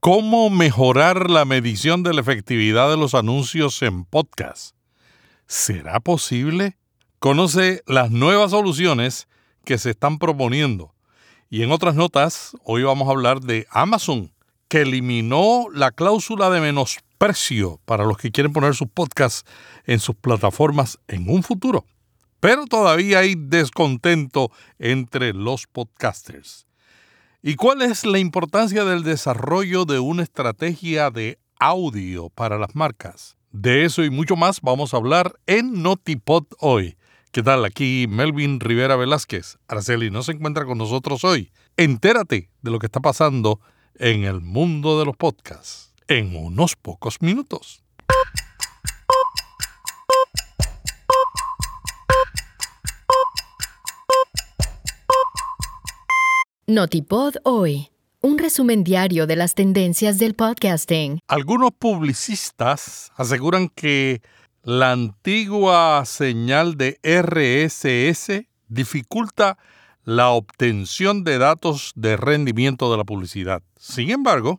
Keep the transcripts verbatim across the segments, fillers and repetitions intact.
¿Cómo mejorar la medición de la efectividad de los anuncios en podcast? ¿Será posible? Conoce las nuevas soluciones que se están proponiendo. Y en otras notas, hoy vamos a hablar de Amazon, que eliminó la cláusula de menosprecio para los que quieren poner sus podcasts en sus plataformas en un futuro. Pero todavía hay descontento entre los podcasters. ¿Y cuál es la importancia del desarrollo de una estrategia de audio para las marcas? De eso y mucho más vamos a hablar en NotiPod hoy. ¿Qué tal? Aquí Melvin Rivera Velázquez. Araceli no se encuentra con nosotros hoy. Entérate de lo que está pasando en el mundo de los podcasts en unos pocos minutos. NotiPod hoy, un resumen diario de las tendencias del podcasting. Algunos publicistas aseguran que la antigua señal de R S S dificulta la obtención de datos de rendimiento de la publicidad. Sin embargo,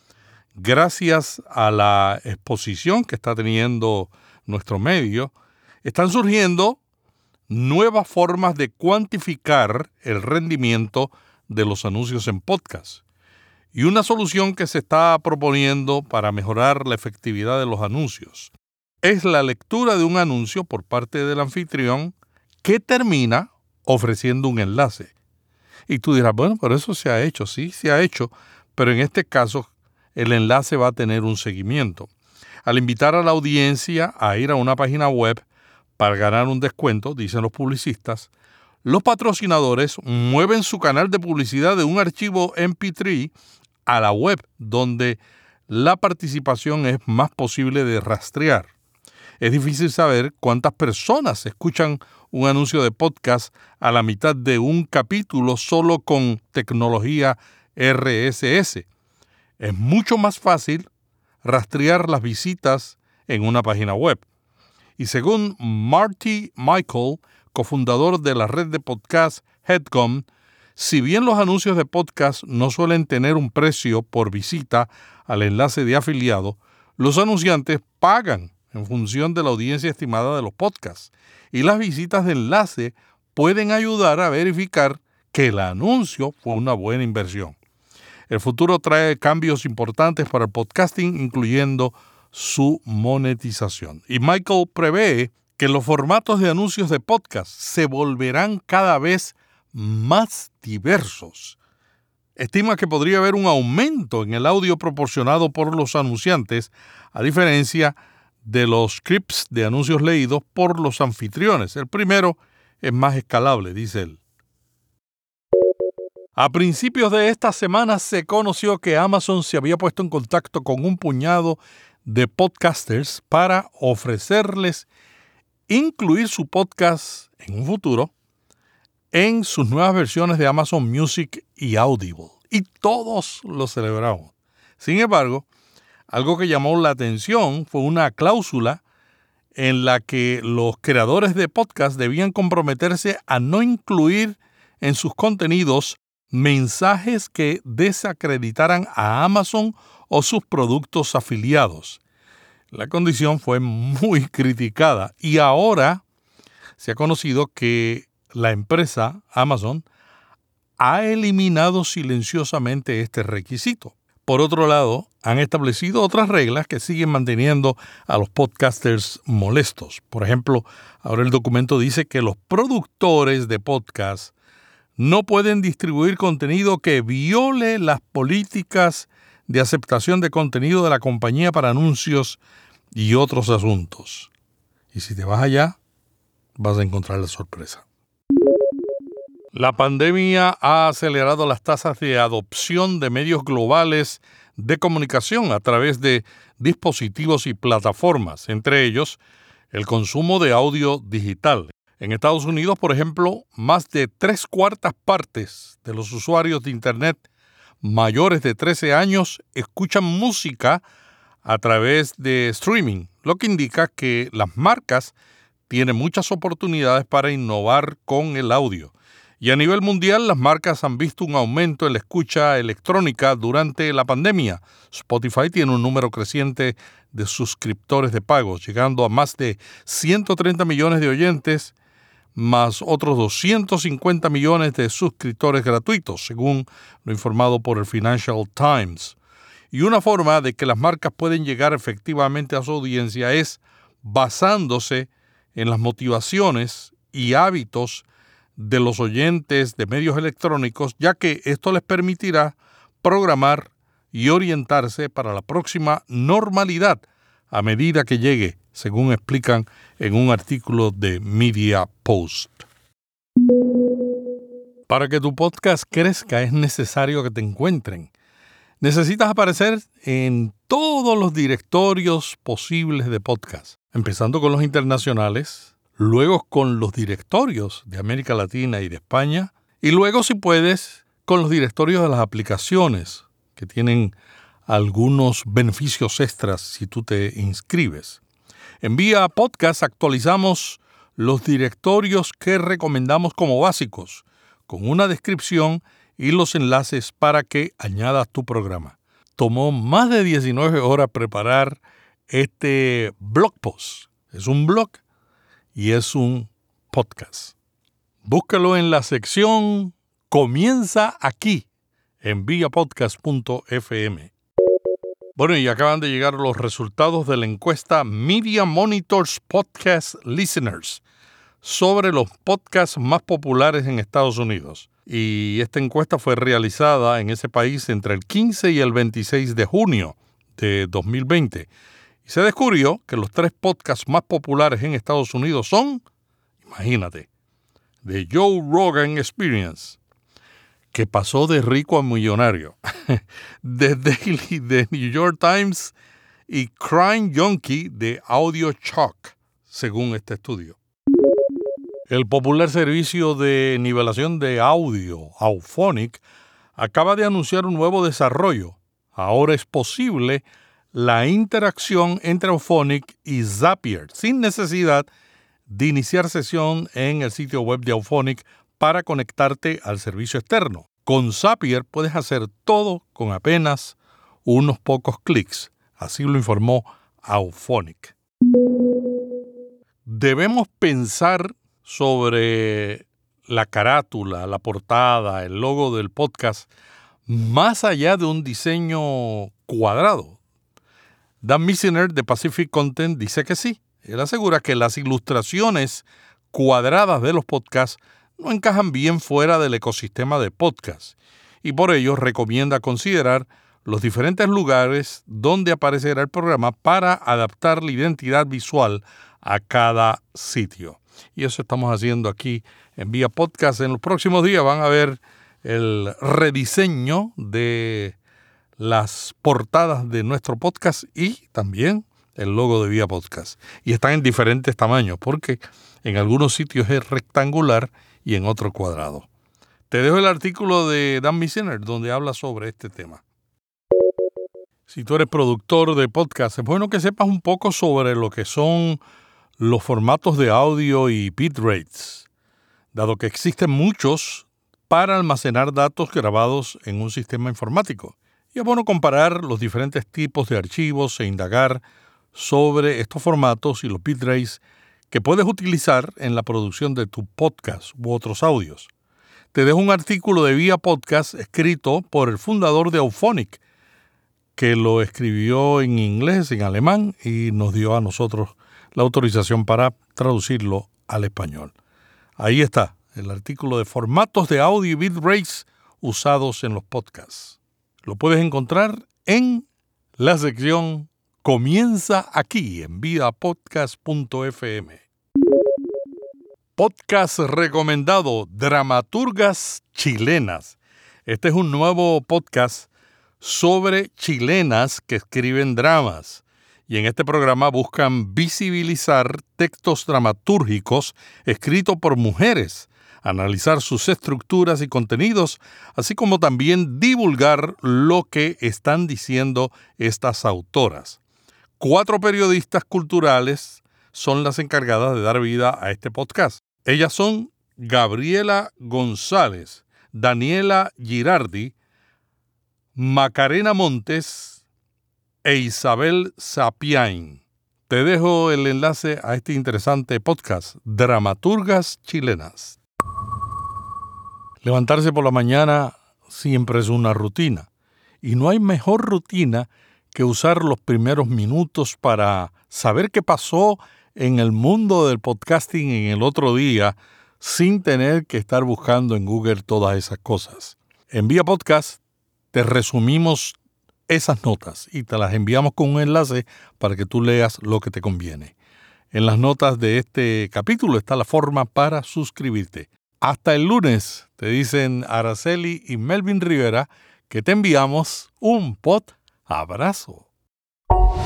gracias a la exposición que está teniendo nuestro medio, están surgiendo nuevas formas de cuantificar el rendimiento de los anuncios en podcast. Y una solución que se está proponiendo para mejorar la efectividad de los anuncios es la lectura de un anuncio por parte del anfitrión que termina ofreciendo un enlace. Y tú dirás, bueno, pero eso se ha hecho, sí, se ha hecho, pero en este caso el enlace va a tener un seguimiento. Al invitar a la audiencia a ir a una página web para ganar un descuento, dicen los publicistas, los patrocinadores mueven su canal de publicidad de un archivo eme pe tres a la web, donde la participación es más posible de rastrear. Es difícil saber cuántas personas escuchan un anuncio de podcast a la mitad de un capítulo solo con tecnología R S S. Es mucho más fácil rastrear las visitas en una página web. Y según Marty Michael, cofundador de la red de podcast Headgum, si bien los anuncios de podcast no suelen tener un precio por visita al enlace de afiliado, los anunciantes pagan en función de la audiencia estimada de los podcasts, y las visitas de enlace pueden ayudar a verificar que el anuncio fue una buena inversión. El futuro trae cambios importantes para el podcasting, incluyendo su monetización. Y Michael prevé que los formatos de anuncios de podcast se volverán cada vez más diversos. Estima que podría haber un aumento en el audio proporcionado por los anunciantes, a diferencia de los scripts de anuncios leídos por los anfitriones. El primero es más escalable, dice él. A principios de esta semana se conoció que Amazon se había puesto en contacto con un puñado de podcasters para ofrecerles incluir su podcast en un futuro en sus nuevas versiones de Amazon Music y Audible. Y todos lo celebramos. Sin embargo, algo que llamó la atención fue una cláusula en la que los creadores de podcast debían comprometerse a no incluir en sus contenidos mensajes que desacreditaran a Amazon o sus productos afiliados. La condición fue muy criticada y ahora se ha conocido que la empresa Amazon ha eliminado silenciosamente este requisito. Por otro lado, han establecido otras reglas que siguen manteniendo a los podcasters molestos. Por ejemplo, ahora el documento dice que los productores de podcast no pueden distribuir contenido que viole las políticas de aceptación de contenido de la compañía para anuncios y otros asuntos. Y si te vas allá, vas a encontrar la sorpresa. La pandemia ha acelerado las tasas de adopción de medios globales de comunicación a través de dispositivos y plataformas, entre ellos el consumo de audio digital. En Estados Unidos, por ejemplo, más de tres cuartas partes de los usuarios de Internet mayores de trece años escuchan música a través de streaming, lo que indica que las marcas tienen muchas oportunidades para innovar con el audio. Y a nivel mundial, las marcas han visto un aumento en la escucha electrónica durante la pandemia. Spotify tiene un número creciente de suscriptores de pago, llegando a más de ciento treinta millones de oyentes, más otros doscientos cincuenta millones de suscriptores gratuitos, según lo informado por el Financial Times. Y una forma de que las marcas pueden llegar efectivamente a su audiencia es basándose en las motivaciones y hábitos de los oyentes de medios electrónicos, ya que esto les permitirá programar y orientarse para la próxima normalidad a medida que llegue, según explican en un artículo de Media Post. Para que tu podcast crezca es necesario que te encuentren. Necesitas aparecer en todos los directorios posibles de podcast, empezando con los internacionales, luego con los directorios de América Latina y de España, y luego, si puedes, con los directorios de las aplicaciones, que tienen algunos beneficios extras si tú te inscribes. En Vía Podcast actualizamos los directorios que recomendamos como básicos, con una descripción y los enlaces para que añadas tu programa. Tomó más de diecinueve horas preparar este blog post. Es un blog y es un podcast. Búscalo en la sección Comienza aquí en vía podcast punto efe eme. Bueno, y acaban de llegar los resultados de la encuesta Media Monitors Podcast Listeners sobre los podcasts más populares en Estados Unidos. Y esta encuesta fue realizada en ese país entre el quince y el veintiséis de junio de dos mil veinte. Y se descubrió que los tres podcasts más populares en Estados Unidos son, imagínate, The Joe Rogan Experience, que pasó de rico a millonario, The Daily de New York Times y Crime Junkie de AudioChuck, según este estudio. El popular servicio de nivelación de audio, Auphonic, acaba de anunciar un nuevo desarrollo. Ahora es posible la interacción entre Auphonic y Zapier, sin necesidad de iniciar sesión en el sitio web de Auphonic para conectarte al servicio externo. Con Zapier puedes hacer todo con apenas unos pocos clics. Así lo informó Auphonic. Debemos pensar sobre la carátula, la portada, el logo del podcast, más allá de un diseño cuadrado. Dan Misener de Pacific Content dice que sí. Él asegura que las ilustraciones cuadradas de los podcasts no encajan bien fuera del ecosistema de podcast y por ello recomienda considerar los diferentes lugares donde aparecerá el programa para adaptar la identidad visual a cada sitio. Y eso estamos haciendo aquí en Vía Podcast. En los próximos días van a ver el rediseño de las portadas de nuestro podcast y también el logo de Vía Podcast. Y están en diferentes tamaños porque en algunos sitios es rectangular y en otro cuadrado. Te dejo el artículo de Dan Misener donde habla sobre este tema. Si tú eres productor de podcast, es bueno que sepas un poco sobre lo que son los formatos de audio y bitrates, dado que existen muchos para almacenar datos grabados en un sistema informático. Y es bueno comparar los diferentes tipos de archivos e indagar sobre estos formatos y los bitrates que puedes utilizar en la producción de tu podcast u otros audios. Te dejo un artículo de Vía Podcast escrito por el fundador de Auphonic, que lo escribió en inglés, en alemán, y nos dio a nosotros la autorización para traducirlo al español. Ahí está, el artículo de formatos de audio y bitrates usados en los podcasts. Lo puedes encontrar en la sección Comienza aquí en vía podcast punto efe eme. Podcast recomendado, Dramaturgas Chilenas. Este es un nuevo podcast sobre chilenas que escriben dramas. Y en este programa buscan visibilizar textos dramatúrgicos escritos por mujeres, analizar sus estructuras y contenidos, así como también divulgar lo que están diciendo estas autoras. Cuatro periodistas culturales son las encargadas de dar vida a este podcast. Ellas son Gabriela González, Daniela Girardi, Macarena Montes e Isabel Sapiain. Te dejo el enlace a este interesante podcast, Dramaturgas Chilenas. Levantarse por la mañana siempre es una rutina, y no hay mejor rutina que usar los primeros minutos para saber qué pasó en el mundo del podcasting en el otro día sin tener que estar buscando en Google todas esas cosas. En Vía Podcast te resumimos esas notas y te las enviamos con un enlace para que tú leas lo que te conviene. En las notas de este capítulo está la forma para suscribirte. Hasta el lunes, te dicen Araceli y Melvin Rivera, que te enviamos un pod abrazo.